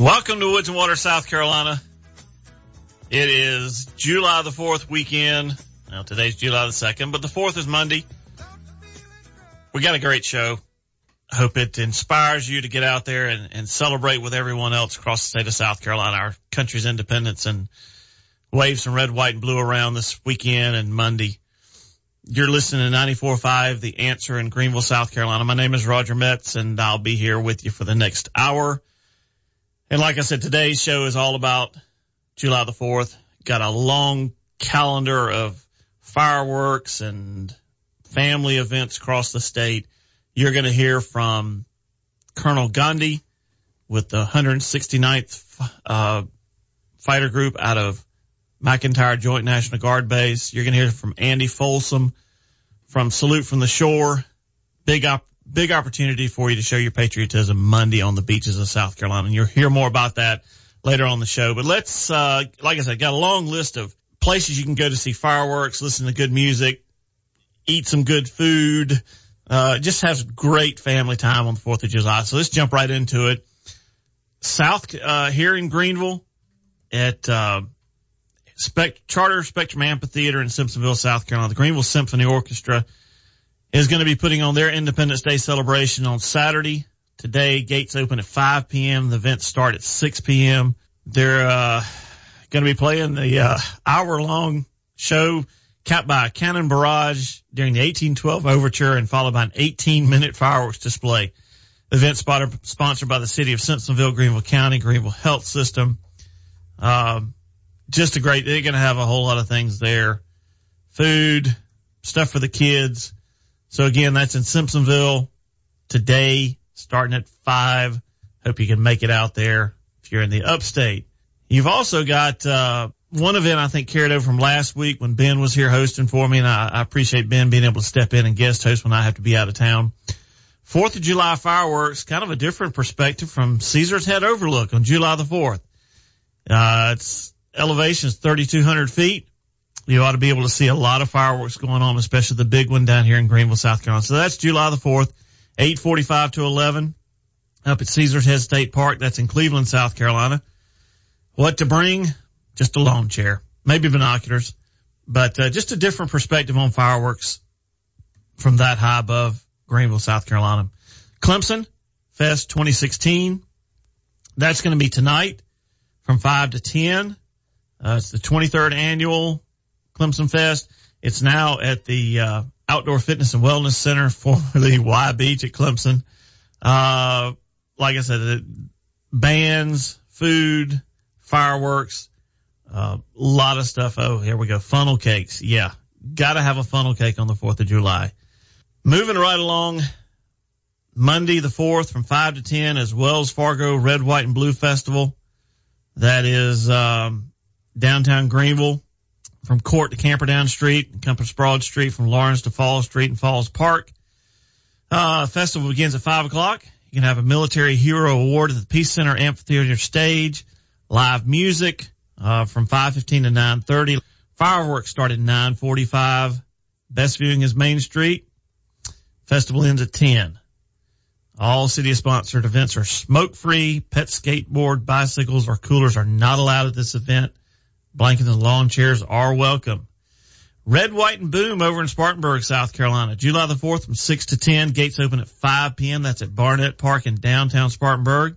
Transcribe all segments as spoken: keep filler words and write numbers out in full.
Welcome to Woods and Water, South Carolina. It is July the fourth weekend. Now, today's July the second, but the fourth is Monday. We got a great show. I hope it inspires you to get out there and, and celebrate with everyone else across the state of South Carolina, our country's independence, and wave some red, white, and blue around this weekend and Monday. You're listening to ninety-four point five, The Answer in Greenville, South Carolina. My name is Roger Metz, and I'll be here with you for the next hour. And like I said, today's show is all about July the fourth. Got a long calendar of fireworks and family events across the state. You're going to hear from Colonel Gandhi with the one hundred sixty-ninth uh, Fighter Group out of McIntyre Joint National Guard Base. You're going to hear from Andy Folsom from Salute from the Shore. Big op- big opportunity for you to show your patriotism Monday on the beaches of South Carolina. And you'll hear more about that later on the show. But let's, uh, like I said, got a long list of places you can go to see fireworks, listen to good music, eat some good food, uh, just have great family time on the fourth of July. So let's jump right into it. South, uh, here in Greenville at, uh, Spect- Charter Spectrum Amphitheater in Simpsonville, South Carolina, the Greenville Symphony Orchestra is going to be putting on their Independence Day celebration on Saturday. Today, gates open at five p.m. The events start at six p.m. They're uh going to be playing the uh hour-long show capped by a cannon barrage during the eighteen twelve overture and followed by an eighteen-minute fireworks display. The event spotted, sponsored by the city of Simpsonville, Greenville County, Greenville Health System. Um, just a great, they're going to have a whole lot of things there. Food, stuff for the kids. So again, that's in Simpsonville today, starting at five. Hope you can make it out there if you're in the upstate. You've also got, uh, one event I think carried over from last week when Ben was here hosting for me, and I, I appreciate Ben being able to step in and guest host when I have to be out of town. Fourth of July fireworks, kind of a different perspective from Caesar's Head Overlook on July the fourth. Uh, its elevation is thirty-two hundred feet. You ought to be able to see a lot of fireworks going on, especially the big one down here in Greenville, South Carolina. So that's July the fourth, eight forty-five to eleven up at Caesar's Head State Park. That's in Cleveland, South Carolina. What to bring? Just a lawn chair, maybe binoculars, but uh, just a different perspective on fireworks from that high above Greenville, South Carolina. Clemson Fest twenty sixteen. That's going to be tonight from five to ten. Uh, it's the twenty-third annual Clemson Fest. It's now at the uh, Outdoor Fitness and Wellness Center, formerly Y Beach at Clemson. Uh, like I said, the bands, food, fireworks, a uh, lot of stuff. Oh, here we go. Funnel cakes. Yeah. Got to have a funnel cake on the fourth of July. Moving right along, Monday the fourth from five to ten is Wells Fargo Red, White, and Blue Festival. That is um, downtown Greenville. From Court to Camperdown Street, Compass Broad Street, from Lawrence to Falls Street and Falls Park. Uh, festival begins at five o'clock. You can have a military hero award at the Peace Center Amphitheater stage. Live music, uh, from five fifteen to nine thirty. Fireworks start at nine forty-five. Best viewing is Main Street. Festival ends at ten. All city-sponsored events are smoke-free. Pet skateboard, bicycles, or coolers are not allowed at this event. Blankets and lawn chairs are welcome. Red, White, and Boom over in Spartanburg, South Carolina. July the fourth from six to ten. Gates open at five p.m. That's at Barnett Park in downtown Spartanburg.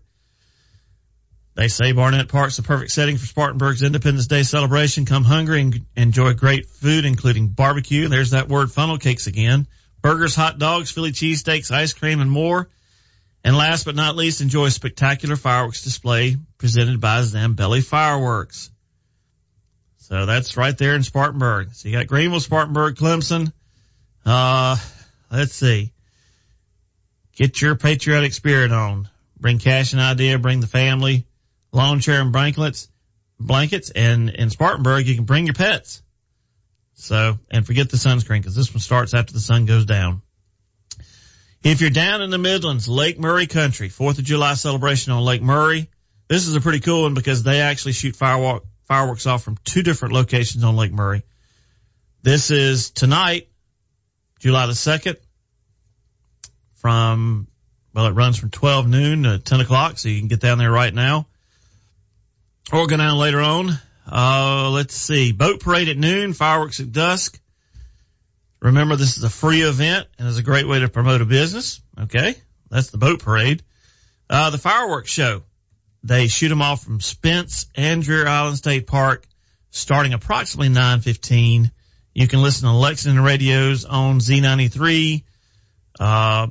They say Barnett Park's the perfect setting for Spartanburg's Independence Day celebration. Come hungry and enjoy great food, including barbecue. There's that word, funnel cakes again. Burgers, hot dogs, Philly cheesesteaks, ice cream, and more. And last but not least, enjoy a spectacular fireworks display presented by Zambelli Fireworks. So that's right there in Spartanburg. So you got Greenville, Spartanburg, Clemson. Uh, let's see. Get your patriotic spirit on. Bring cash and idea, bring the family, lawn chair and blankets, blankets, and in Spartanburg you can bring your pets. So, and forget the sunscreen because this one starts after the sun goes down. If you're down in the Midlands, Lake Murray Country, fourth of July celebration on Lake Murray. This is a pretty cool one because they actually shoot firework, fireworks off from two different locations on Lake Murray. This is tonight, July the second, from, well, it runs from twelve noon to ten o'clock, so you can get down there right now. Or go down later on. Uh, let's see. Boat parade at noon, fireworks at dusk. Remember, this is a free event and is a great way to promote a business. Okay. That's the boat parade. Uh, the fireworks show. They shoot them off from Spence and Dreher Island State Park starting approximately nine fifteen. You can listen to Lexington radios on Z ninety-three, uh,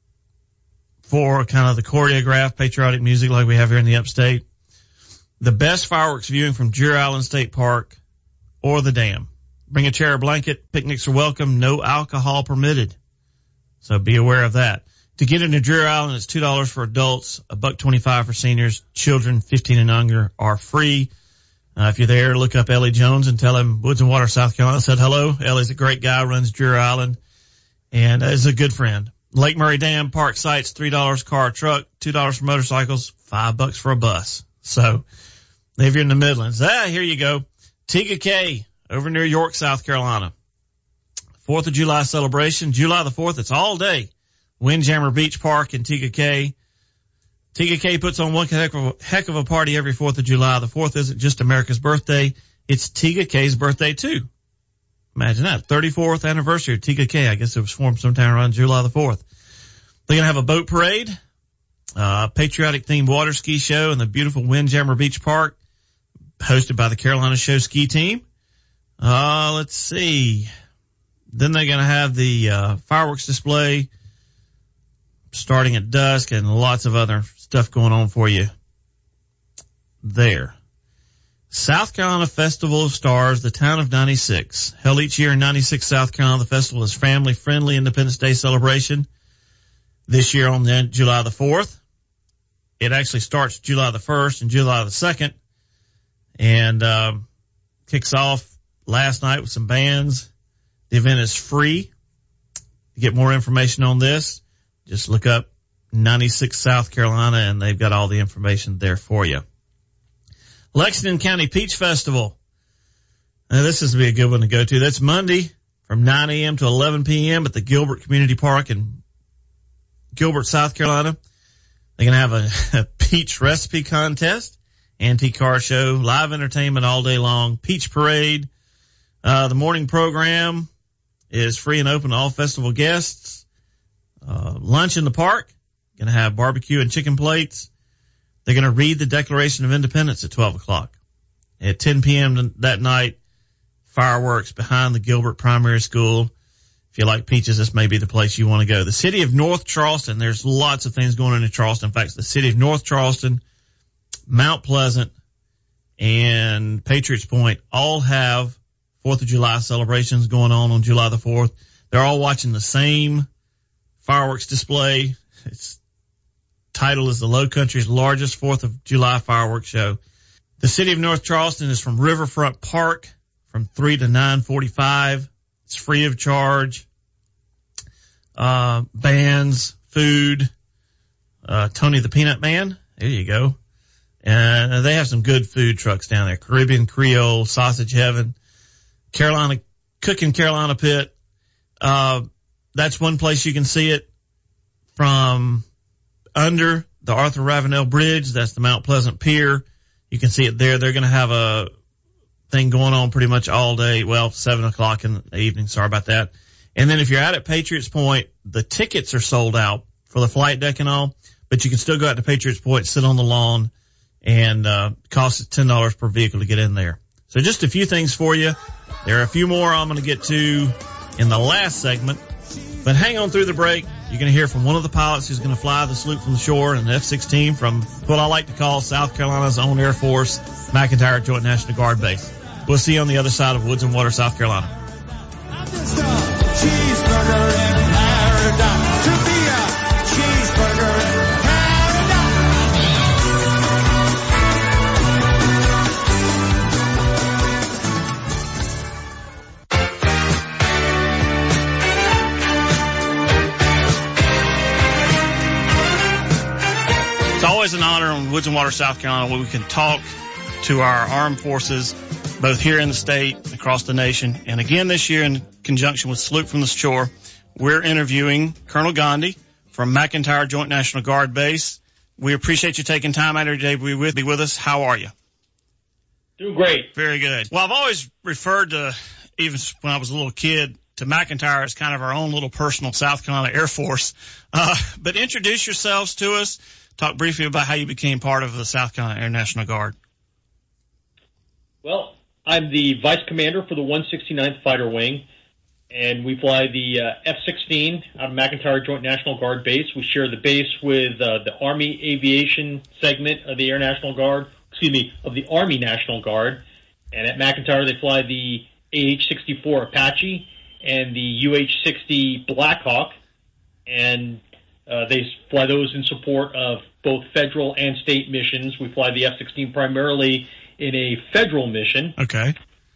for kind of the choreographed patriotic music like we have here in the upstate. The best fireworks viewing from Dreher Island State Park or the dam. Bring a chair or blanket. Picnics are welcome. No alcohol permitted. So be aware of that. To get into Dreher Island, it's two dollars for adults, a buck twenty-five for seniors. Children fifteen and younger are free. Uh, if you're there, look up Ellie Jones and tell him Woods and Water, South Carolina said hello. Ellie's a great guy, runs Dreher Island, and is a good friend. Lake Murray Dam Park sites, three dollars car or truck, two dollars for motorcycles, five bucks for a bus. So if you're in the Midlands, ah, here you go. Tega Cay over near York, South Carolina. Fourth of July celebration, July the fourth. It's all day. Windjammer Beach Park in Tega Cay. Tega Cay puts on one heck of, a, heck of a party every fourth of July. The fourth isn't just America's birthday. It's Tega Cay's birthday too. Imagine that. thirty-fourth anniversary of Tega Cay. I guess it was formed sometime around July the fourth. They're going to have a boat parade, uh, patriotic themed water ski show in the beautiful Windjammer Beach Park, hosted by the Carolina Show ski team. Uh, let's see. Then they're going to have the, uh, fireworks display starting at dusk and lots of other stuff going on for you there. South Carolina Festival of Stars, the town of ninety-six. Held each year in ninety-six, South Carolina, the festival is family-friendly Independence Day celebration. This year on the July the fourth. It actually starts July the first and July the second. And, um, kicks off last night with some bands. The event is free. To get more information on this, just look up ninety-six South Carolina and they've got all the information there for you. Lexington County Peach Festival. Now this is to be a good one to go to. That's Monday from nine a.m. to eleven p.m. at the Gilbert Community Park in Gilbert, South Carolina. They're going to have a, a peach recipe contest, antique car show, live entertainment all day long, peach parade. Uh, the morning program is free and open to all festival guests. Uh, lunch in the park. Going to have barbecue and chicken plates. They're going to read the Declaration of Independence at twelve o'clock. At ten p.m. that night, fireworks behind the Gilbert Primary School. If you like peaches, this may be the place you want to go. The city of North Charleston, there's lots of things going on in Charleston. In fact, the city of North Charleston, Mount Pleasant, and Patriots Point all have fourth of July celebrations going on on July the fourth. They're all watching the same fireworks display. Its title is the Low Country's largest fourth of July fireworks show. The city of North Charleston is from Riverfront Park from three to nine forty-five. It's free of charge. Uh, bands, food, uh, Tony the Peanut Man. There you go. And they have some good food trucks down there. Caribbean Creole, Sausage Heaven, Carolina, Cooking Carolina Pit. Uh, that's one place you can see it from under the Arthur Ravenel Bridge. That's the Mount Pleasant Pier. You can see it there. They're going to have a thing going on pretty much all day. Well, seven o'clock in the evening. Sorry about that. And then if you're out at Patriots Point, the tickets are sold out for the flight deck and all, but you can still go out to Patriots Point, sit on the lawn, and, uh, costs ten dollars per vehicle to get in there. So just a few things for you. There are a few more I'm going to get to in the last segment, but hang on through the break. You're going to hear from one of the pilots who's going to fly the sloop from the shore in an F sixteen from what I like to call South Carolina's own Air Force, McEntire Joint National Guard Base. We'll see you on the other side of Woods and Water, South Carolina. Cheeseburger in paradise. To be a cheeseburger in It's always an honor on Woods and Water, South Carolina, where we can talk to our armed forces, both here in the state, across the nation. And again, this year, in conjunction with Salute from the Shore, we're interviewing Colonel Gandhi from McEntire Joint National Guard Base. We appreciate you taking time out of your day to be with, be with us. How are you? Doing great. Very good. Well, I've always referred to, even when I was a little kid, to McEntire as kind of our own little personal South Carolina Air Force. Uh, but introduce yourselves to us. Talk briefly about how you became part of the South Carolina Air National Guard. Well, I'm the vice commander for the one sixty-ninth Fighter Wing, and we fly the uh, F sixteen out of McEntire Joint National Guard Base. We share the base with uh, the Army Aviation segment of the Air National Guard, excuse me, of the Army National Guard. And at McEntire, they fly the A H sixty-four Apache and the U H sixty Blackhawk, and uh, they fly those in support of both federal and state missions. We fly the F sixteen primarily in a federal mission. Okay.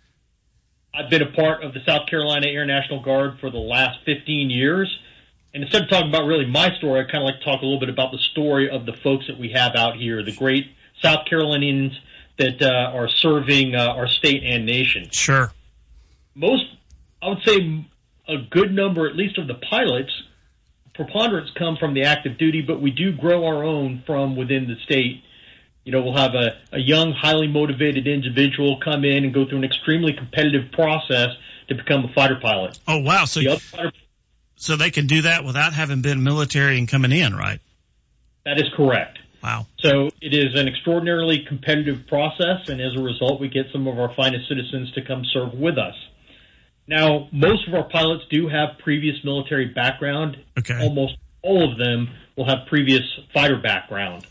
I've been a part of the South Carolina Air National Guard for the last fifteen years. And instead of talking about really my story, I'd kind of like to talk a little bit about the story of the folks that we have out here, the great South Carolinians that uh, are serving uh, our state and nation. Sure. Most, I would say a good number, at least of the pilots, preponderance come from the active duty, but we do grow our own from within the state. You know, we'll have a, a young, highly motivated individual come in and go through an extremely competitive process to become a fighter pilot. Oh, wow. So, the fighter, so they can do that without having been military and coming in, right? That is correct. Wow. So it is an extraordinarily competitive process, and as a result, we get some of our finest citizens to come serve with us. Now, most of our pilots do have previous military background. Okay. Almost all of them will have previous fighter background.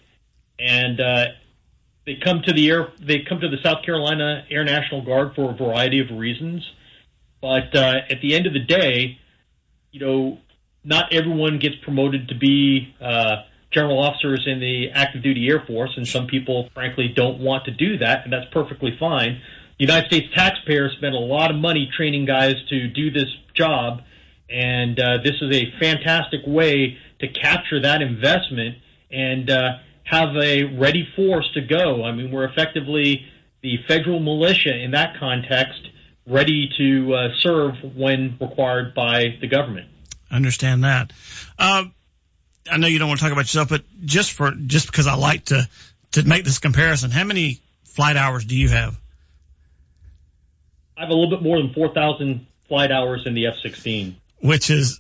And uh, they come to the air. They come to the South Carolina Air National Guard for a variety of reasons. But uh, at the end of the day, you know, not everyone gets promoted to be uh, general officers in the active duty Air Force, and some people, frankly, don't want to do that, and that's perfectly fine. The United States taxpayers spend a lot of money training guys to do this job, and uh, this is a fantastic way to capture that investment and uh, have a ready force to go. I mean, we're effectively the federal militia in that context, ready to uh, serve when required by the government. Understand that. Uh, I know you don't want to talk about yourself, but just for just because I like to to make this comparison, how many flight hours do you have? I have a little bit more than four thousand flight hours in the F sixteen. Which is,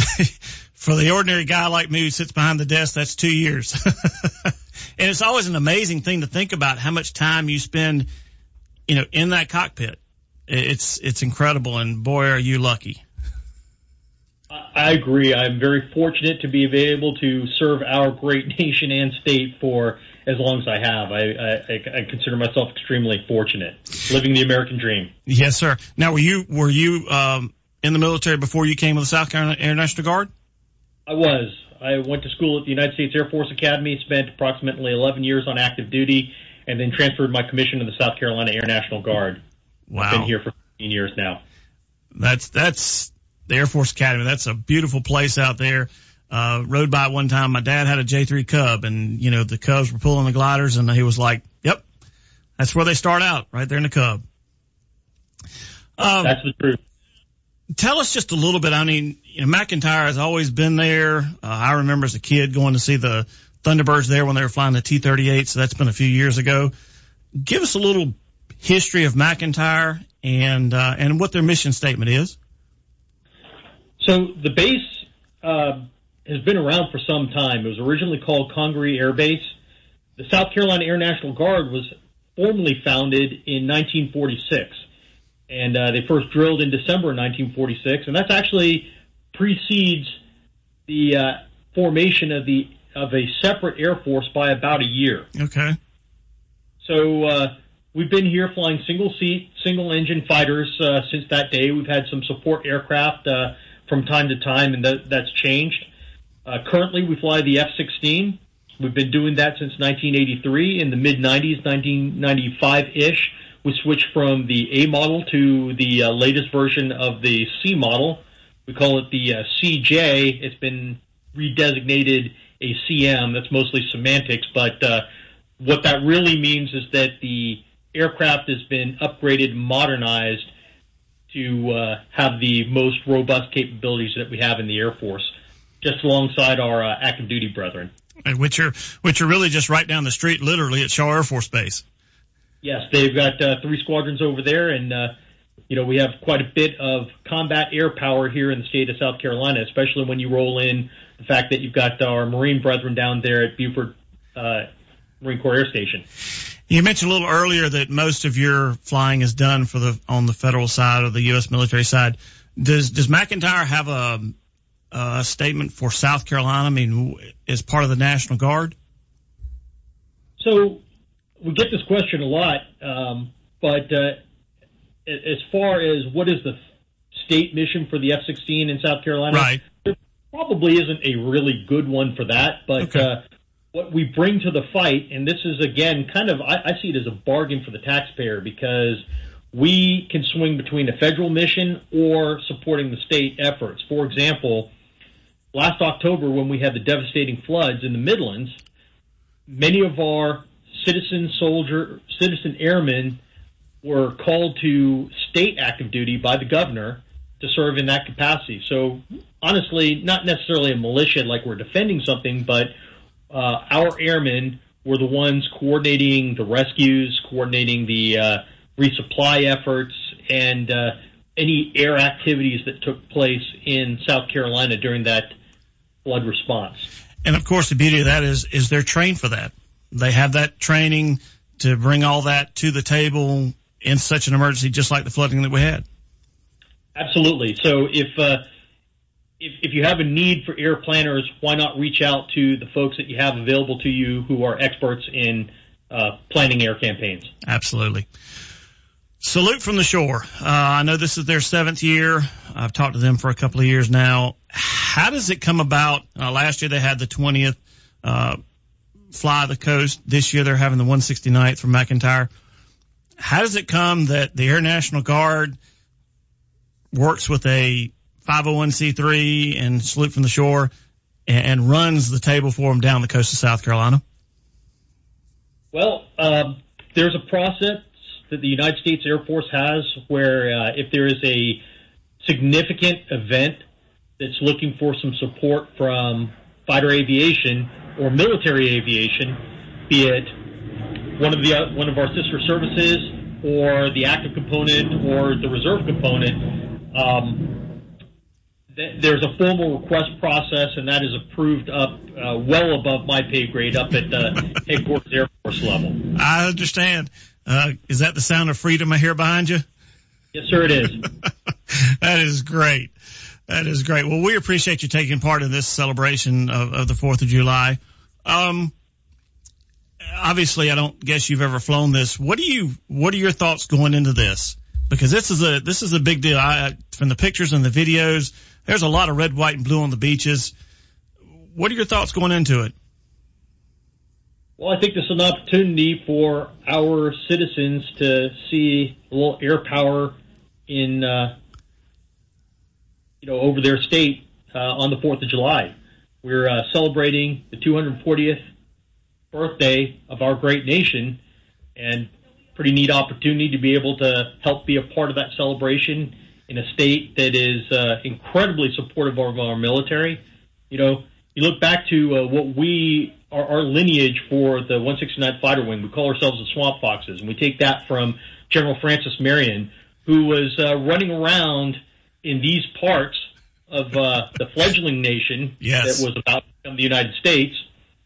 for the ordinary guy like me who sits behind the desk, that's two years. And it's always an amazing thing to think about how much time you spend, you know, in that cockpit. It's it's incredible, and boy, are you lucky. I agree. I'm very fortunate to be able to serve our great nation and state for as long as I have. I, I, I consider myself extremely fortunate, living the American dream. Yes, sir. Now, were you were you um, in the military before you came to the South Carolina Air National Guard? I was. I went to school at the United States Air Force Academy, spent approximately eleven years on active duty, and then transferred my commission to the South Carolina Air National Guard. Wow. I've been here for fifteen years now. That's that's the Air Force Academy. That's a beautiful place out there. Uh, rode by it one time. My dad had a J three Cub, and, you know, the Cubs were pulling the gliders, and he was like, yep, that's where they start out, right there in the Cub. Um, that's the truth. Tell us just a little bit. I mean, you know, McEntire has always been there. Uh, I remember as a kid going to see the Thunderbirds there when they were flying the T thirty-eight, so that's been a few years ago. Give us a little history of McEntire and uh, and what their mission statement is. So the base uh, has been around for some time. It was originally called Congaree Air Base. The South Carolina Air National Guard was formally founded in nineteen forty-six. And uh, they first drilled in December of nineteen forty-six, and that's actually precedes the uh, formation of the of a separate Air Force by about a year. Okay. So uh, we've been here flying single-seat, single-engine fighters uh, since that day. We've had some support aircraft uh, from time to time, and that, that's changed. Uh, currently, we fly the F sixteen. We've been doing that since nineteen eighty-three. In the mid nineties, nineteen ninety-five-ish, we switched from the A model to the uh, latest version of the C model. We call it the uh, C J. It's been redesignated a C M. That's mostly semantics, but uh, what that really means is that the aircraft has been upgraded, modernized to uh, have the most robust capabilities that we have in the Air Force, just alongside our uh, active duty brethren. Which are which are really just right down the street, literally at Shaw Air Force Base. Yes, they've got uh, three squadrons over there, and uh, you know we have quite a bit of combat air power here in the state of South Carolina, especially when you roll in the fact that you've got our Marine brethren down there at Beaufort uh, Marine Corps Air Station. You mentioned a little earlier that most of your flying is done for the on the federal side or the U S military side. Does does McEntire have a, a statement for South Carolina? I mean, as part of the National Guard? So we get this question a lot, um, but uh, as far as what is the state mission for the F sixteen in South Carolina, right. there probably isn't a really good one for that. But okay. uh, what we bring to the fight, and this is, again, kind of, I, I see it as a bargain for the taxpayer because we can swing between a federal mission or supporting the state efforts. For example, last October when we had the devastating floods in the Midlands, many of our citizen soldier, citizen airmen were called to state active duty by the governor to serve in that capacity. So honestly, not necessarily a militia like we're defending something, but uh, our airmen were the ones coordinating the rescues, coordinating the uh, resupply efforts, and uh, any air activities that took place in South Carolina during that flood response. And of course, the beauty of that is, is they're trained for that. They have that training to bring all that to the table in such an emergency, just like the flooding that we had. Absolutely. So if, uh, if, if you have a need for air planners, why not reach out to the folks that you have available to you who are experts in uh, planning air campaigns? Absolutely. Salute from the Shore. Uh, I know this is their seventh year. I've talked to them for a couple of years now. How does it come about? Uh, last year they had the twentieth uh, Fly the Coast. This year they're having the one hundred sixty-ninth from McEntire. How does it come that the Air National Guard works with a five oh one c three and Salute from the Shore and, and runs the table for them down the coast of South Carolina? Well, um, there's a process that the United States Air Force has where uh, if there is a significant event that's looking for some support from fighter aviation or military aviation, be it one of the uh, one of our sister services or the active component or the reserve component, um, th- there's a formal request process, and that is approved up uh, well above my pay grade, up at the headquarters Air Force level. I understand. Uh, is that the sound of freedom I hear behind you? Yes, sir, it is. That is great. That is great. Well, we appreciate you taking part in this celebration of, of the fourth of July. Um, obviously, I don't guess you've ever flown this. What do you, what are your thoughts going into this? Because this is a, this is a big deal. I, from the pictures and the videos, there's a lot of red, white, and blue on the beaches. What are your thoughts going into it? Well, I think this is an opportunity for our citizens to see a little air power in, uh, you know, over their state uh, on the fourth of July. We're uh, celebrating the two hundred fortieth birthday of our great nation, and pretty neat opportunity to be able to help be a part of that celebration in a state that is uh, incredibly supportive of our military. You know, you look back to uh, what we Our, our lineage for the one sixty-ninth Fighter Wing. We call ourselves the Swamp Foxes, and we take that from General Francis Marion, who was uh, running around in these parts of uh, the fledgling nation yes. that was about to become the United States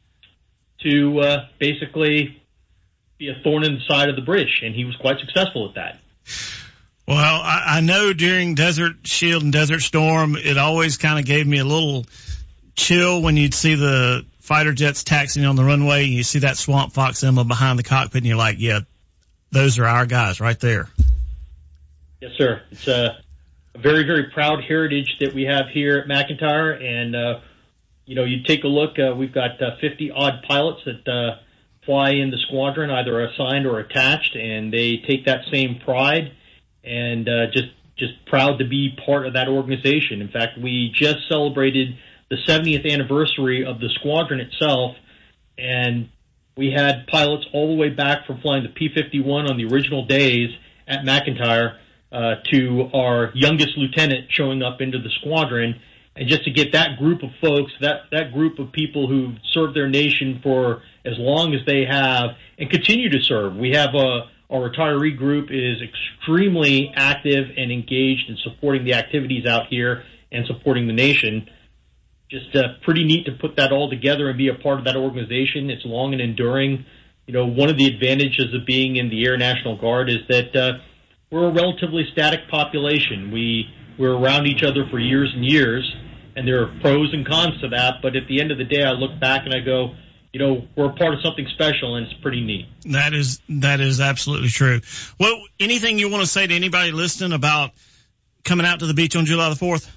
to uh, basically be a thorn in the side of the British, and he was quite successful at that. Well, I, I know during Desert Shield and Desert Storm, it always kind of gave me a little chill when you'd see the fighter jets taxiing on the runway, and you see that Swamp Fox emblem behind the cockpit, and you're like, yeah, those are our guys right there. Yes, sir. It's a, a very, very proud heritage that we have here at McEntire, and, uh, you know, you take a look, uh, we've got uh, fifty-odd pilots that uh, fly in the squadron, either assigned or attached, and they take that same pride and uh, just, just proud to be part of that organization. In fact, we just celebrated the seventieth anniversary of the squadron itself, and we had pilots all the way back from flying the P fifty-one on the original days at McEntire uh, to our youngest lieutenant showing up into the squadron. And just to get that group of folks, that, that group of people who've served their nation for as long as they have and continue to serve. We have uh, Our retiree group is extremely active and engaged in supporting the activities out here and supporting the nation. Just uh, pretty neat to put that all together and be a part of that organization. It's long and enduring. You know, one of the advantages of being in the Air National Guard is that uh, we're a relatively static population. We, we're around each other for years and years, and there are pros and cons to that. But at the end of the day, I look back and I go, you know, we're a part of something special, and it's pretty neat. That is that is absolutely true. Well, anything you want to say to anybody listening about coming out to the beach on July the fourth?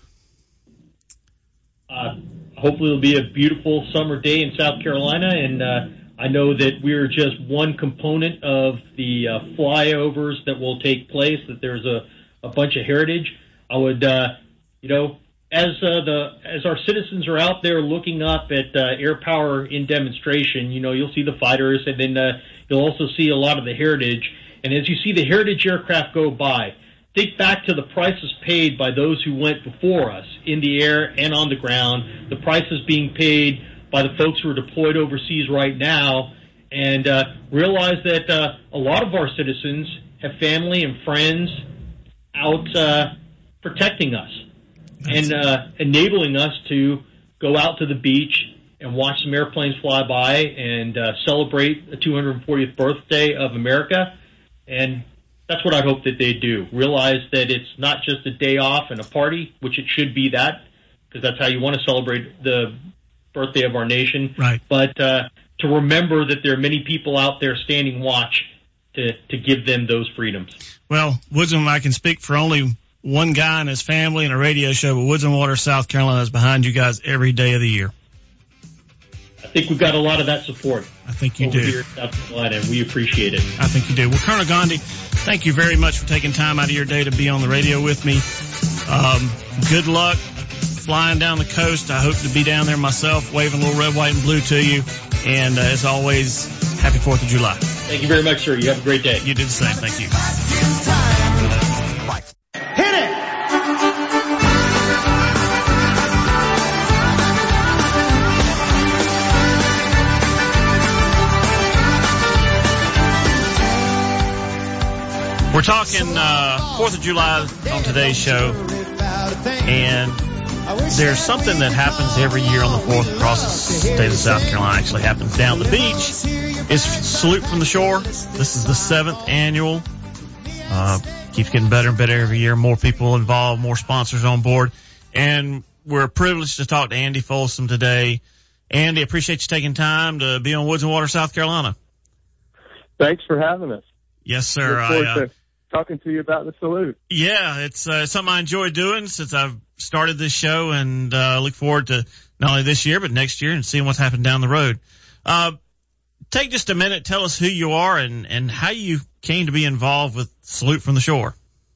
Uh, hopefully it'll be a beautiful summer day in South Carolina, and uh, I know that we're just one component of the uh, flyovers that will take place, that there's a, a bunch of heritage. I would, uh, you know, as uh, the as our citizens are out there looking up at uh, air power in demonstration, you know, you'll see the fighters, and then uh, you'll also see a lot of the heritage. And as you see the heritage aircraft go by, think back to the prices paid by those who went before us in the air and on the ground, the prices being paid by the folks who are deployed overseas right now, and uh, realize that uh, a lot of our citizens have family and friends out uh, protecting us and uh, enabling us to go out to the beach and watch some airplanes fly by and uh, celebrate the two hundred fortieth birthday of America. And that's what I hope that they do. Realize that it's not just a day off and a party, which it should be that, because that's how you want to celebrate the birthday of our nation. Right. But uh, to remember that there are many people out there standing watch to, to give them those freedoms. Well, Woods and I can speak for only one guy and his family and a radio show, but Woods and Water, South Carolina is behind you guys every day of the year. I think we've got a lot of that support. I think you over do. Here in South Carolina, and we appreciate it. I think you do. Well, Colonel Gandhi, thank you very much for taking time out of your day to be on the radio with me. Um, good luck flying down the coast. I hope to be down there myself, waving a little red, white, and blue to you. And uh, as always, happy fourth of July. Thank you very much, sir. You have a great day. You do the same. Thank you. Hit it! We're talking uh, fourth of July on today's show, and there's something that happens every year on the fourth across the state of South Carolina. Actually happens down at the beach. It's Salute from the Shore. This is the seventh annual. Uh, keeps getting better and better every year. More people involved, more sponsors on board. And we're privileged to talk to Andy Folsom today. Andy, appreciate you taking time to be on Woods and Water, South Carolina. Thanks for having us. Yes, sir. Look forward I, uh, to talking to you about the salute. Yeah, it's uh, something I enjoy doing since I've started this show, and uh, look forward to not only this year but next year and seeing what's happened down the road. Uh, take just a minute, tell us who you are and, and how you came to be involved with Salute from the Shore.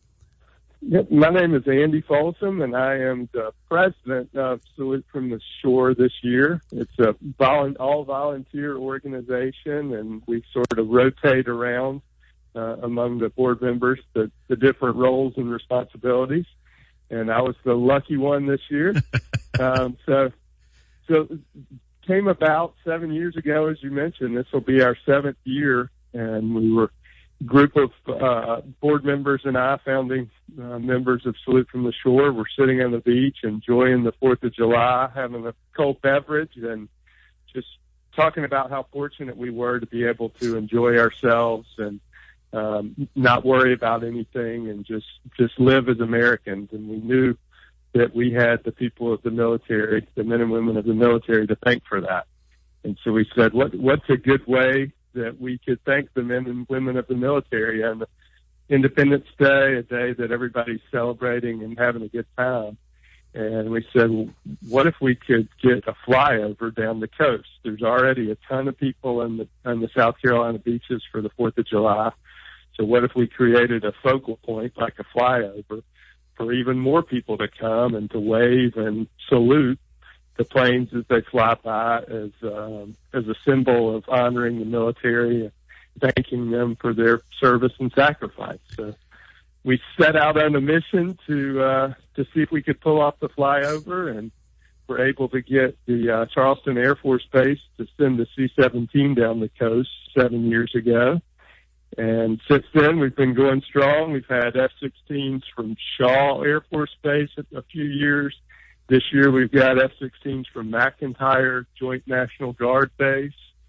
Yep, my name is Andy Folsom, and I am the president of Salute from the Shore this year. It's a volu- all-volunteer organization, and we sort of rotate around uh, among the board members the, the different roles and responsibilities. And I was the lucky one this year. um, so, so came about seven years ago, as you mentioned. This will be our seventh year, and we were a group of uh, board members and I, founding uh, members of Salute from the Shore. We're sitting on the beach, enjoying the Fourth of July, having a cold beverage, and just talking about how fortunate we were to be able to enjoy ourselves and um, not worry about anything, and just just live as Americans. And we knew that we had the people of the military, the men and women of the military, to thank for that. And so we said, what what's a good way that we could thank the men and women of the military on Independence Day, a day that everybody's celebrating and having a good time. And we said, well, what if we could get a flyover down the coast? There's already a ton of people on the, on the South Carolina beaches for the fourth of July. So what if we created a focal point, like a flyover, for even more people to come and to wave and salute the planes as they fly by, as um, as a symbol of honoring the military, thanking them for their service and sacrifice. So we set out on a mission to uh, to see if we could pull off the flyover, and were able to get the uh, Charleston Air Force Base to send the C seventeen down the coast seven years ago. And since then, we've been going strong. We've had F sixteens from Shaw Air Force Base a few years. This year, we've got F sixteens from McEntire Joint National Guard Base.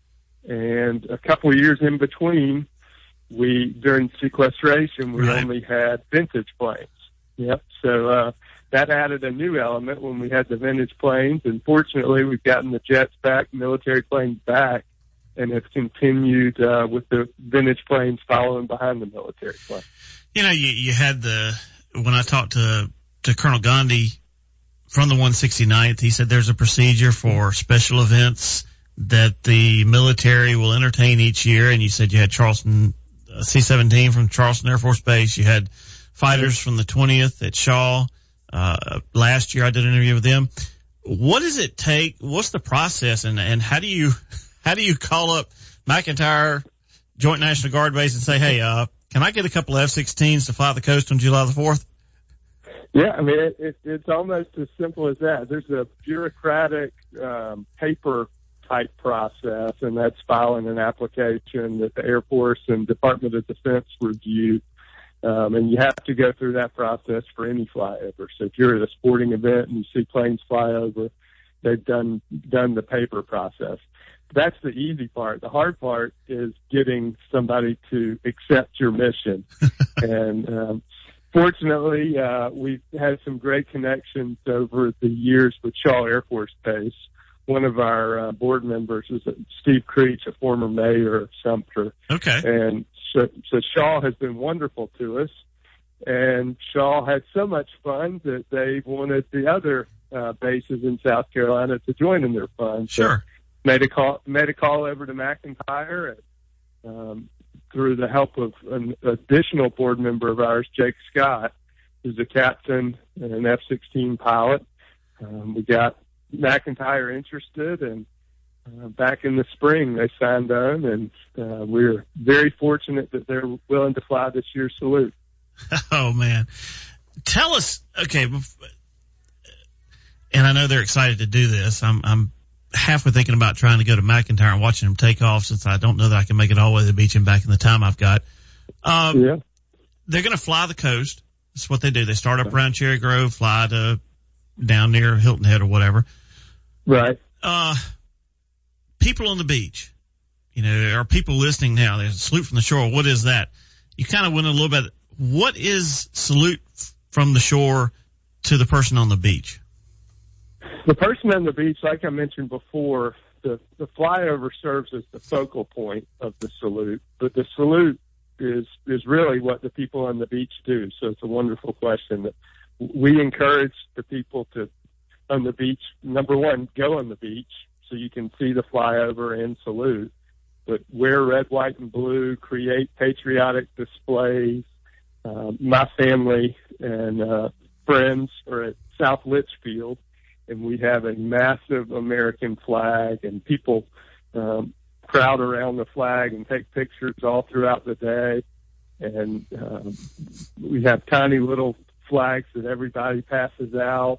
And a couple of years in between, we during sequestration, we Right. only had vintage planes. Yep. So uh, that added a new element when we had the vintage planes. And fortunately, we've gotten the jets back, military planes back, and have continued uh, with the vintage planes following behind the military planes. You know, you, you had the, when I talked to, to Colonel Gandhi from the one sixty-ninth, he said there's a procedure for special events that the military will entertain each year. And you said you had Charleston uh, C seventeen from Charleston Air Force Base. You had fighters from the twentieth at Shaw. Uh, last year I did an interview with them. What does it take? What's the process, and, and how do you, how do you call up McEntire Joint National Guard Base and say, hey, uh, can I get a couple of F sixteens to fly the coast on July the fourth? Yeah, I mean, it, it, it's almost as simple as that. There's a bureaucratic um, paper type process, and that's filing an application that the Air Force and Department of Defense review. Um, and you have to go through that process for any flyover. So if you're at a sporting event and you see planes fly over, they've done done the paper process. That's the easy part. The hard part is getting somebody to accept your mission. and um, fortunately, uh, we've had some great connections over the years with Shaw Air Force Base. One of our uh, board members is Steve Creech, a former mayor of Sumter. Okay. And so, so Shaw has been wonderful to us. And Shaw had so much fun that they wanted the other uh, bases in South Carolina to join in their fun. Sure. So made a call, made a call over to McEntire, and um, through the help of an additional board member of ours, Jake Scott, who's a captain and an F sixteen pilot. Um, we got McEntire interested, and uh, back in the spring they signed on, and uh, we're very fortunate that they're willing to fly this year's salute. Oh man, tell us, okay, and I know they're excited to do this. I'm, I'm halfway thinking about trying to go to McEntire and watching them take off, since I don't know that I can make it all the way to the beach and back in the time I've got. Um, yeah. They're going to fly the coast. That's what they do. They start up around Cherry Grove, fly to down near Hilton Head or whatever. Right. Uh, people on the beach, you know, are people listening now? There's a salute from the shore. What is that? You kind of went a little bit. What is salute from the shore to the person on the beach? The person on the beach, like I mentioned before, the, the flyover serves as the focal point of the salute, but the salute is, is really what the people on the beach do. So it's a wonderful question that we encourage the people to, on the beach, number one, go on the beach so you can see the flyover and salute, but wear red, white, and blue, create patriotic displays. Uh, my family and uh, friends are at South Litchfield, and we have a massive American flag, and people um, crowd around the flag and take pictures all throughout the day. And um, we have tiny little flags that everybody passes out.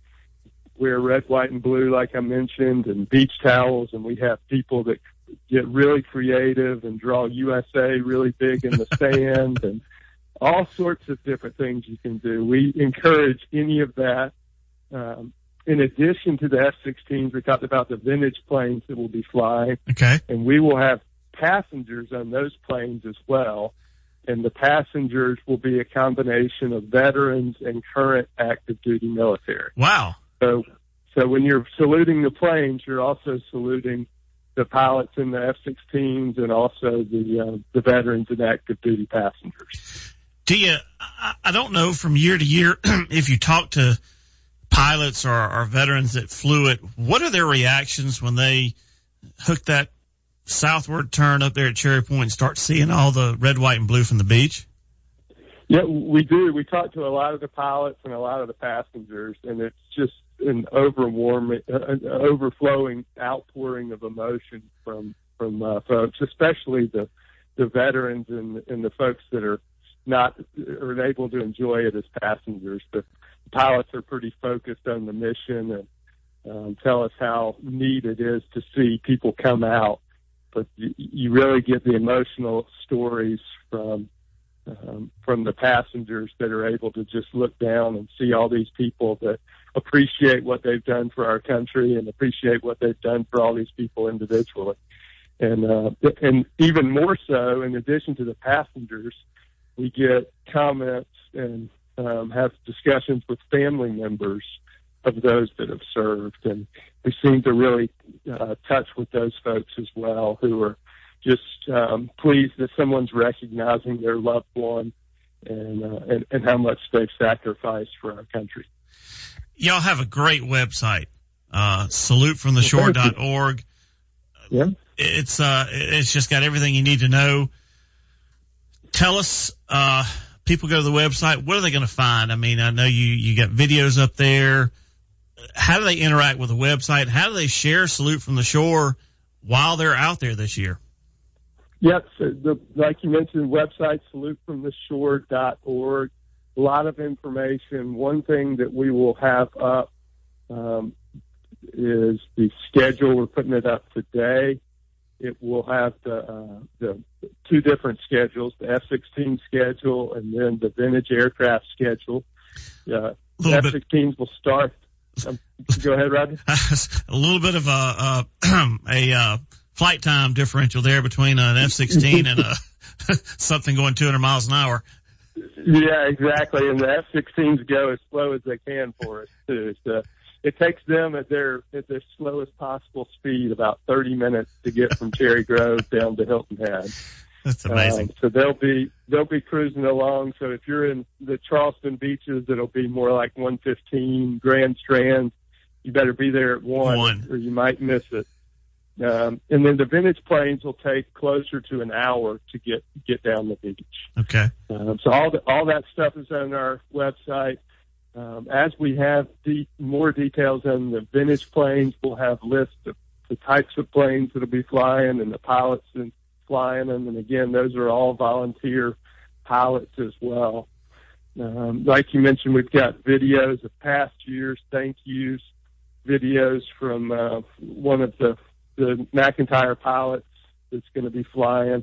Wear red, white, and blue, like I mentioned, and beach towels. And we have people that get really creative and draw U S A really big in the sand, and all sorts of different things you can do. We encourage any of that. Um, in addition to the F sixteens, we talked about the vintage planes that will be flying. Okay. And we will have passengers on those planes as well. And the passengers will be a combination of veterans and current active duty military. Wow. So, so when you're saluting the planes, you're also saluting the pilots in the F sixteens and also the uh, the veterans and active duty passengers. Do you, I, I don't know from year to year if you talk to pilots or, or veterans that flew it, what are their reactions when they hook that southward turn up there at Cherry Point and start seeing all the red, white, and blue from the beach? Yeah, we do. We talk to a lot of the pilots and a lot of the passengers, and it's just an overwarming, uh, an overflowing outpouring of emotion from from uh, folks, especially the the veterans and and the folks that are not are able to enjoy it as passengers. The pilots are pretty focused on the mission and um, tell us how neat it is to see people come out. but you, you really get the emotional stories from um, from the passengers that are able to just look down and see all these people that appreciate what they've done for our country and appreciate what they've done for all these people individually. And uh, and even more so, in addition to the passengers, we get comments and um, have discussions with family members of those that have served. And we seem to really uh, touch with those folks as well, who are just um, pleased that someone's recognizing their loved one and, uh, and and how much they've sacrificed for our country. Y'all have a great website, uh, salute from the shore dot org. Yeah. It's, uh, it's just got everything you need to know. Tell us, uh, people go to the website, what are they going to find? I mean, I know you, you got videos up there. How do they interact with the website? How do they share Salute from the Shore while they're out there this year? Yep. So the, like you mentioned, website salute from the shore dot org. A lot of information. One thing that we will have up um, is the schedule. We're putting it up today. It will have the, uh, the two different schedules, the F sixteen schedule and then the vintage aircraft schedule. Uh, F sixteens will start. Um, go ahead, Rodney. A little bit of a, uh, a uh, flight time differential there between an F sixteen and a, something going two hundred miles an hour. Yeah, exactly. And the F sixteens go as slow as they can for us, too. So it takes them at their at their slowest possible speed about thirty minutes to get from Cherry Grove down to Hilton Head. That's amazing. Um, so they'll be they'll be cruising along. So if you're in the Charleston beaches, it'll be more like one fifteen. Grand Strand, you better be there at one, one. or you might miss it. Um, and then the vintage planes will take closer to an hour to get get down the beach. Okay. Um, so all the, all that stuff is on our website. Um, as we have de- more details on the vintage planes, we'll have lists of the types of planes that'll be flying and the pilots and flying them. And again, those are all volunteer pilots as well. Um, like you mentioned, we've got videos of past years, thank yous, videos from uh, one of the, the McIntyre pilots that's going to be flying.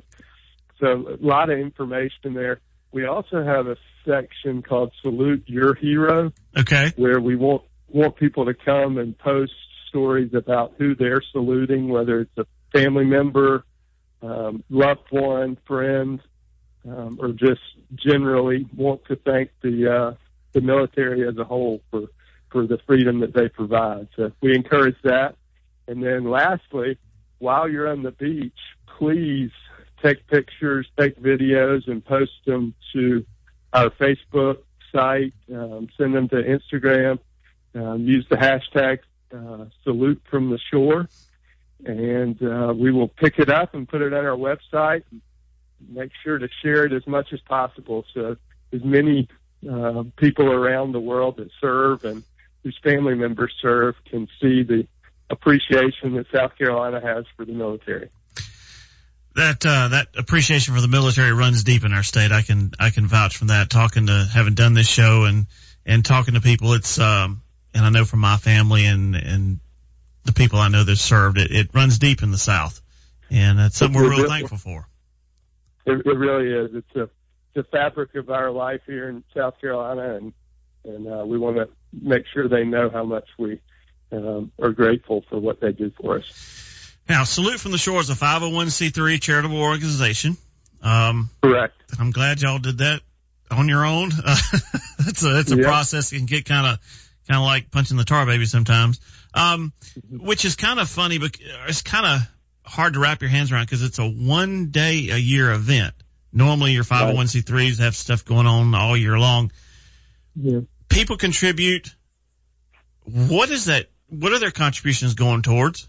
So a lot of information there. We also have a section called Salute Your Hero. Okay. Where we want, want people to come and post stories about who they're saluting, whether it's a family member, um, loved one, friend, um, or just generally want to thank the, uh, the military as a whole for, for the freedom that they provide. So we encourage that. And then lastly, while you're on the beach, please take pictures, take videos, and post them to our Facebook site. Um, send them to Instagram. Um, use the hashtag uh, Salute from the Shore, and uh, we will pick it up and put it on our website. Make sure to share it as much as possible, so as many uh, people around the world that serve and whose family members serve can see the appreciation that South Carolina has for the military. That, uh, that appreciation for the military runs deep in our state. I can, I can vouch from that. Talking to, having done this show and, and talking to people, it's, um, and I know from my family and, and the people I know that served, it, it runs deep in the South. And that's something we're real thankful for. It, it really is. It's a, the fabric of our life here in South Carolina, and, and, uh, we want to make sure they know how much we, um, are grateful for what they do for us. Now, Salute from the Shore is a five oh one c three charitable organization. Um, Correct. I'm glad y'all did that on your own. Uh, it's a, it's a yep. process that can get kind of, kind of like punching the tar baby sometimes. Um, which is kind of funny, but it's kind of hard to wrap your hands around because it's a one day a year event. Normally your five oh one c threes have stuff going on all year long. Yeah. People contribute. What is that? What are their contributions going towards?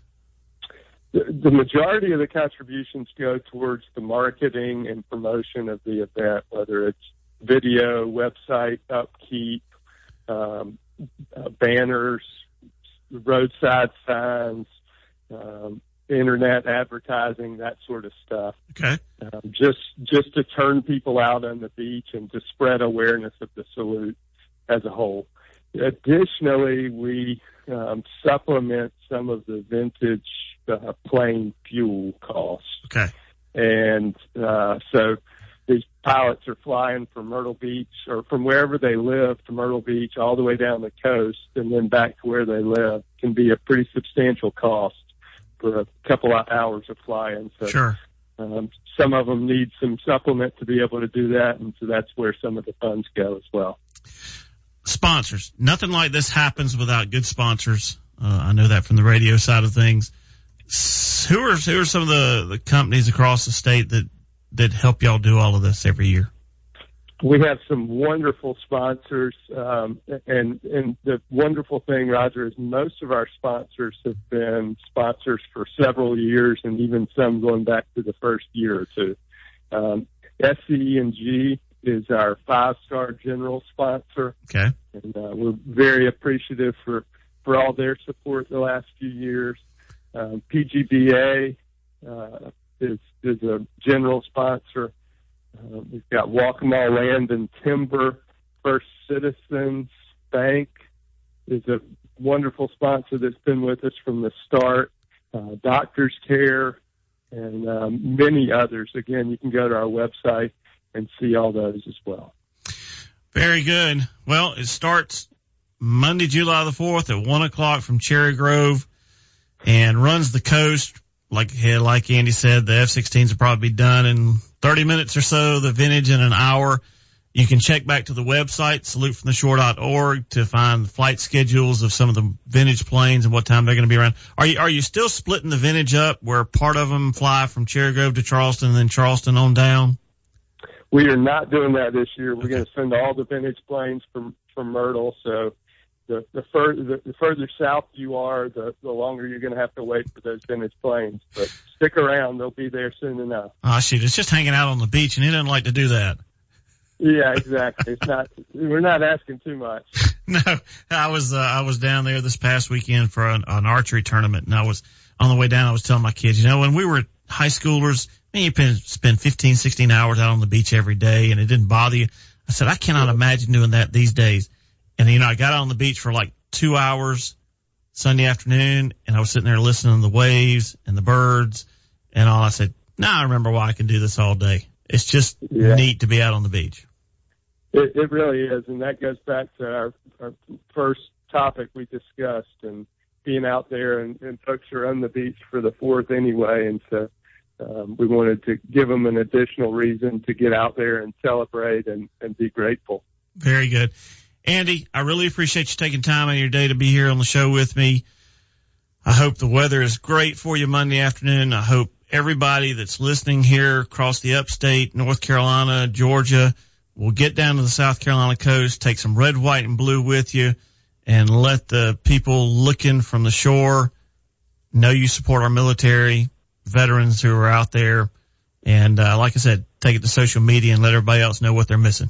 The majority of the contributions go towards the marketing and promotion of the event, whether it's video, website upkeep, um, uh, banners, roadside signs, um, internet advertising, that sort of stuff. Okay. Um, just just to turn people out on the beach and to spread awareness of the salute as a whole. Additionally, we um, supplement some of the vintage uh, plane fuel costs. Okay. And uh, so these pilots are flying from Myrtle Beach or from wherever they live to Myrtle Beach all the way down the coast and then back to where they live. Can be a pretty substantial cost for a couple of hours of flying. So, sure. Um, some of them need some supplement to be able to do that, and so that's where some of the funds go as well. Sponsors. Nothing like this happens without good sponsors. Uh, I know that from the radio side of things. Who are who are some of the, the companies across the state that, that help y'all do all of this every year? We have some wonderful sponsors, um, and and the wonderful thing, Roger, is most of our sponsors have been sponsors for several years, and even some going back to the first year or two. Um, S C E and G is our five-star general sponsor, okay, and uh, we're very appreciative for, for all their support the last few years. Um, P G B A uh, is is a general sponsor. Uh, we've got Waccamaw Land and Timber. First Citizens Bank is a wonderful sponsor that's been with us from the start. Uh, Doctors Care and um, many others. Again, you can go to our website and see all those as well. Very good. Well, it starts Monday, July the fourth at one o'clock from Cherry Grove and runs the coast. Like, like Andy said, the F sixteens will probably be done in thirty minutes or so, the vintage in an hour. You can check back to the website, salute from the shore dot org, to find flight schedules of some of the vintage planes and what time they're going to be around. Are you, are you still splitting the vintage up where part of them fly from Cherry Grove to Charleston and then Charleston on down? We are not doing that this year. We're okay. going to send all the vintage planes from, from Myrtle. So the, the, fur, the, the further south you are, the, the longer you're going to have to wait for those vintage planes. But stick around. They'll be there soon enough. Oh, shoot. It's just hanging out on the beach, and he doesn't like to do that. Yeah, exactly. It's not, we're not asking too much. No, I was, uh, I was down there this past weekend for an, an archery tournament, and I was on the way down. I was telling my kids, you know, when we were high schoolers, I mean, you spend fifteen, sixteen hours out on the beach every day, and it didn't bother you. I said, I cannot imagine doing that these days. And, you know, I got out on the beach for like two hours Sunday afternoon, and I was sitting there listening to the waves and the birds and all. I said, now I remember why I can do this all day. It's just yeah. neat to be out on the beach. It, it really is, and that goes back to our, our first topic we discussed, and being out there, and, and folks are on the beach for the fourth anyway, and so um, we wanted to give them an additional reason to get out there and celebrate and, and be grateful. Very good. Andy, I really appreciate you taking time out of your day to be here on the show with me. I hope the weather is great for you Monday afternoon. I hope everybody that's listening here across the upstate, North Carolina, Georgia, will get down to the South Carolina coast, take some red, white, and blue with you, and let the people looking from the shore know you support our military, veterans who are out there. And uh, like I said, take it to social media and let everybody else know what they're missing.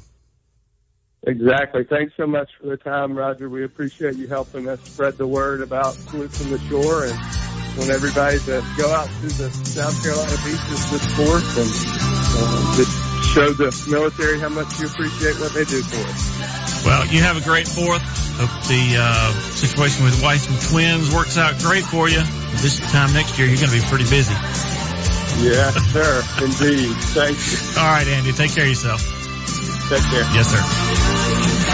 Exactly. Thanks so much for the time, Roger. We appreciate you helping us spread the word about Salute from the Shore, and want everybody to go out to the South Carolina beaches this fourth and uh, just show the military how much you appreciate what they do for us. Well, you have a great fourth. Hope the uh, situation with Weissman Twins works out great for you. This time next year, you're going to be pretty busy. Yeah, sir. Indeed. Thank you. All right, Andy. Take care of yourself. Take care. Yes, sir.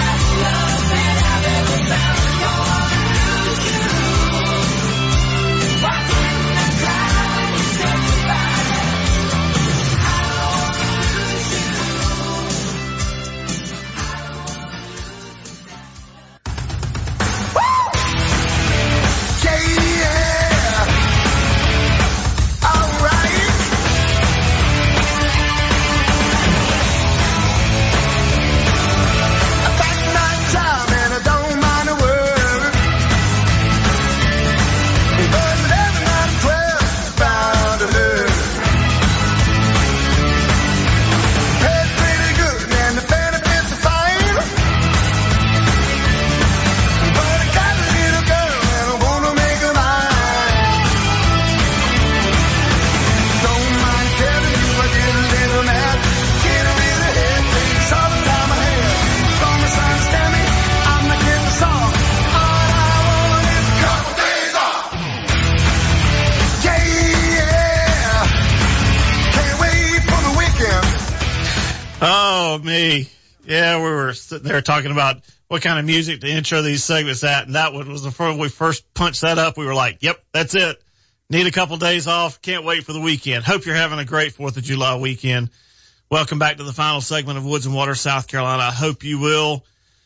me. Yeah, we were sitting there talking about what kind of music to intro these segments at, and that one was the first, we first punched that up. We were like, yep, that's it. Need a couple days off. Can't wait for the weekend. Hope you're having a great fourth of July weekend. Welcome back to the final segment of Woods and Water, South Carolina. I hope you will.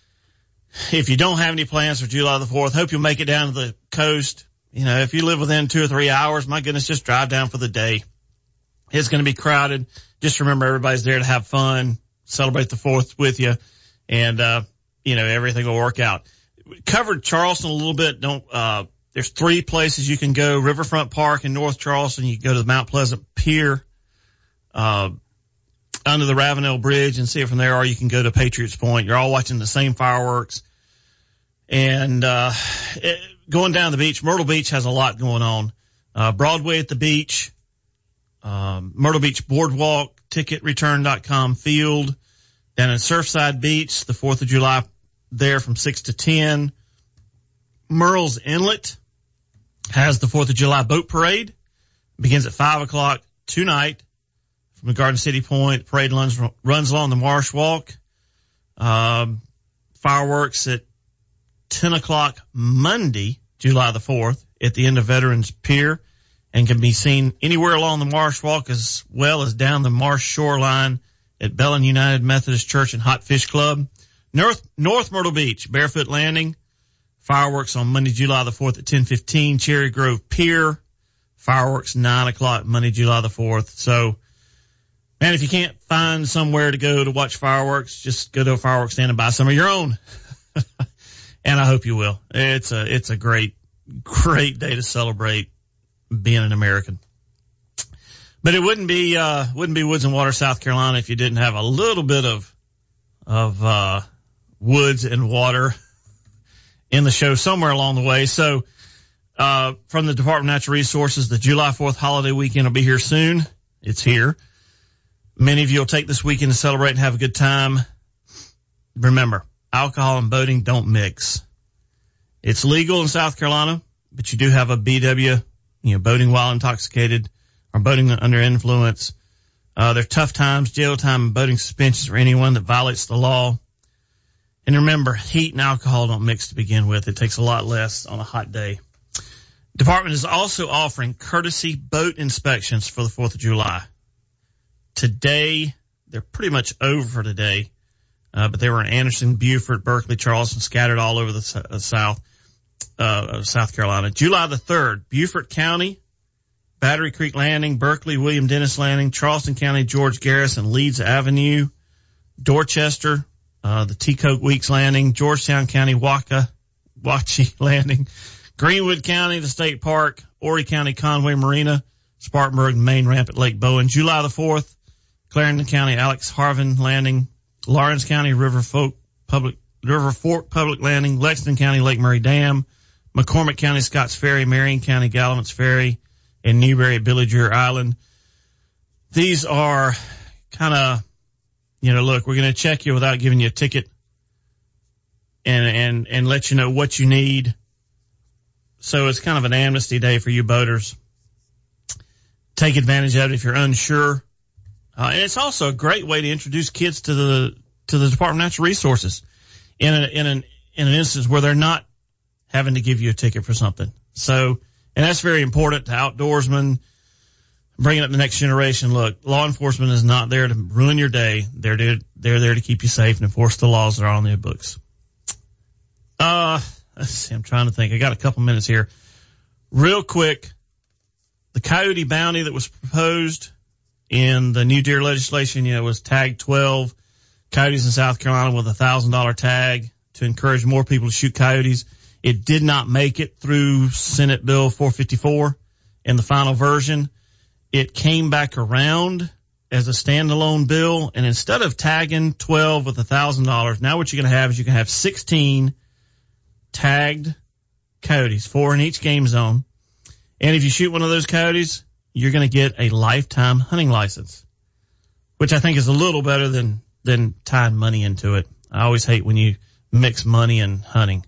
If you don't have any plans for July the fourth, hope you'll make it down to the coast. You know, if you live within two or three hours, my goodness, just drive down for the day. It's going to be crowded. Just remember everybody's there to have fun, celebrate the fourth with you, and, uh, you know, everything will work out. We covered Charleston a little bit. Don't, uh, there's three places you can go. Riverfront Park in North Charleston. You can go to the Mount Pleasant Pier, uh, under the Ravenel Bridge and see it from there, or you can go to Patriots Point. You're all watching the same fireworks. And, uh, it, going down the beach, Myrtle Beach has a lot going on. Uh, Broadway at the beach, um, Myrtle Beach Boardwalk, ticket return dot com field. Down in Surfside Beach, the fourth of July there from six to ten. Murrells Inlet has the fourth of July boat parade. Begins at five o'clock tonight from the Garden City Point. Parade runs, runs along the Marsh Walk. Um, fireworks at ten o'clock Monday, July the fourth, at the end of Veterans Pier, and can be seen anywhere along the Marsh Walk as well as down the Marsh shoreline at Bellin United Methodist Church and Hot Fish Club. North, North Myrtle Beach, Barefoot Landing, fireworks on Monday, July the fourth at ten fifteen. Cherry Grove Pier, fireworks nine o'clock Monday, July the fourth. So, man, if you can't find somewhere to go to watch fireworks, just go to a fireworks stand and buy some of your own. And I hope you will. It's a, it's a great, great day to celebrate being an American. But it wouldn't be, uh, wouldn't be Woods and Water, South Carolina if you didn't have a little bit of, of, uh, woods and water in the show somewhere along the way. So, uh, from the Department of Natural Resources, the July fourth holiday weekend will be here soon. It's here. Many of you will take this weekend to celebrate and have a good time. Remember, alcohol and boating don't mix. It's legal in South Carolina, but you do have a B W, you know, boating while intoxicated or boating under influence. Uh, they're tough times, jail time, and boating suspensions for anyone that violates the law. And remember, heat and alcohol don't mix to begin with. It takes a lot less on a hot day. Department is also offering courtesy boat inspections for the fourth of July. Today, they're pretty much over for today. Uh, but they were in Anderson, Beaufort, Berkeley, Charleston, scattered all over the uh, south, uh, South Carolina. July the third, Beaufort County, Battery Creek Landing, Berkeley, William Dennis Landing, Charleston County, George Garrison, Leeds Avenue, Dorchester, uh, the Teacoke Weeks Landing, Georgetown County, Waka, Watchie Landing, Greenwood County, the State Park, Horry County, Conway Marina, Spartanburg, Main Ramp at Lake Bowen. July the fourth, Clarendon County, Alex Harvin Landing, Lawrence County, River Fork Public, River Fork Public Landing, Lexington County, Lake Murray Dam, McCormick County, Scotts Ferry, Marion County, Gallimance Ferry, and Newberry at Billy Dreer Island. These are kind of, you know, look, we're going to check you without giving you a ticket and, and, and let you know what you need. So it's kind of an amnesty day for you boaters. Take advantage of it if you're unsure. Uh, and it's also a great way to introduce kids to the, to the Department of Natural Resources in a, in an, in an instance where they're not having to give you a ticket for something. So, and that's very important to outdoorsmen, bringing up the next generation. Look, law enforcement is not there to ruin your day. They're there, they're there to keep you safe and enforce the laws that are on the books. Uh, let's see, I'm trying to think. I got a couple minutes here. Real quick, the coyote bounty that was proposed in the new deer legislation, you know, was tag twelve coyotes in South Carolina with a thousand dollar tag to encourage more people to shoot coyotes. It did not make it through Senate Bill four fifty-four in the final version. It came back around as a standalone bill, and instead of tagging twelve with a thousand dollars, now what you're going to have is you can have sixteen tagged coyotes, four in each game zone. And if you shoot one of those coyotes, you're going to get a lifetime hunting license, which I think is a little better than, than tying money into it. I always hate when you mix money and hunting.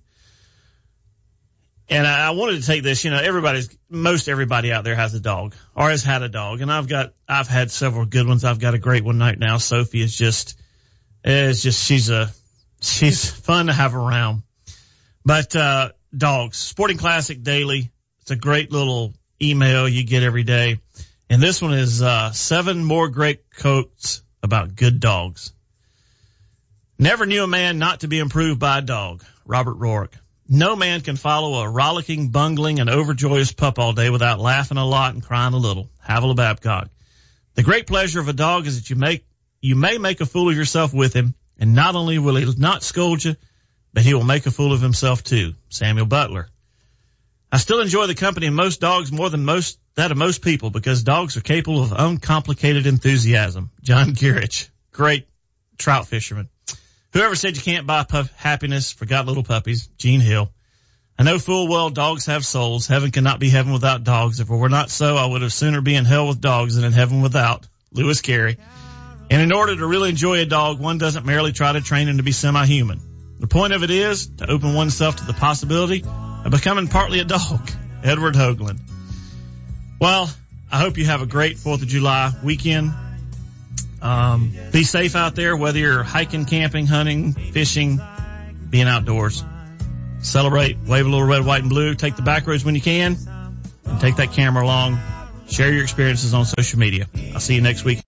And I, I wanted to take this, you know, everybody's, most everybody out there has a dog or has had a dog. And I've got, I've had several good ones. I've got a great one right now. Sophie is just It's just, she's a, she's fun to have around. But, uh, dogs, Sporting Classic Daily. It's a great little email you get every day. And this one is, uh, seven more great quotes about good dogs. Never knew a man not to be improved by a dog. Robert Rourke. No man can follow a rollicking, bungling, and overjoyous pup all day without laughing a lot and crying a little. Havel Babcock. The great pleasure of a dog is that you make, you may make a fool of yourself with him, and not only will he not scold you, but he will make a fool of himself too. Samuel Butler. I still enjoy the company of most dogs more than most, that of most people, because dogs are capable of uncomplicated enthusiasm. John Gierich. Great trout fisherman. Whoever said you can't buy pup happiness forgot little puppies. Gene Hill. I know full well dogs have souls. Heaven cannot be heaven without dogs. If it were not so, I would have sooner be in hell with dogs than in heaven without. Lewis Carey. And in order to really enjoy a dog, one doesn't merely try to train him to be semi-human. The point of it is to open oneself to the possibility of becoming partly a dog. Edward Hoagland. Well, I hope you have a great fourth of July weekend. Um, be safe out there, whether you're hiking, camping, hunting, fishing, being outdoors. Celebrate, wave a little red, white, and blue. Take the back roads when you can, and take that camera along. Share your experiences on social media. I'll see you next week.